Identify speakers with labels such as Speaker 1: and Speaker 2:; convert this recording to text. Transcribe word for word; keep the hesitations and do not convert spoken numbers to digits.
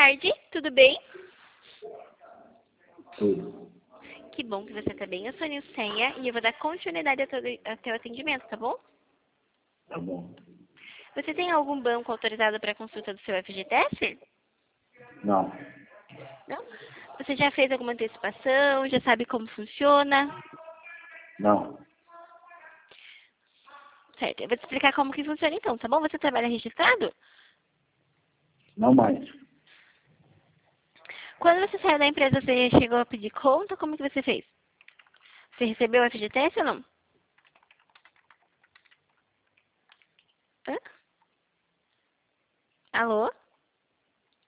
Speaker 1: tarde, tudo bem?
Speaker 2: Tudo.
Speaker 1: Que bom que você está bem. Eu sou a Nilceia e eu vou dar continuidade ao teu, ao teu atendimento, tá bom?
Speaker 2: Tá bom.
Speaker 1: Você tem algum banco autorizado para consulta do seu F G T S?
Speaker 2: Não.
Speaker 1: Não? Você já fez alguma antecipação? Já sabe como funciona?
Speaker 2: Não.
Speaker 1: Certo, eu vou te explicar como que funciona então, tá bom? Você trabalha registrado?
Speaker 2: Não mais.
Speaker 1: Quando você saiu da empresa, você chegou a pedir conta? Como que você fez? Você recebeu o F G T S ou não? Hã? Alô?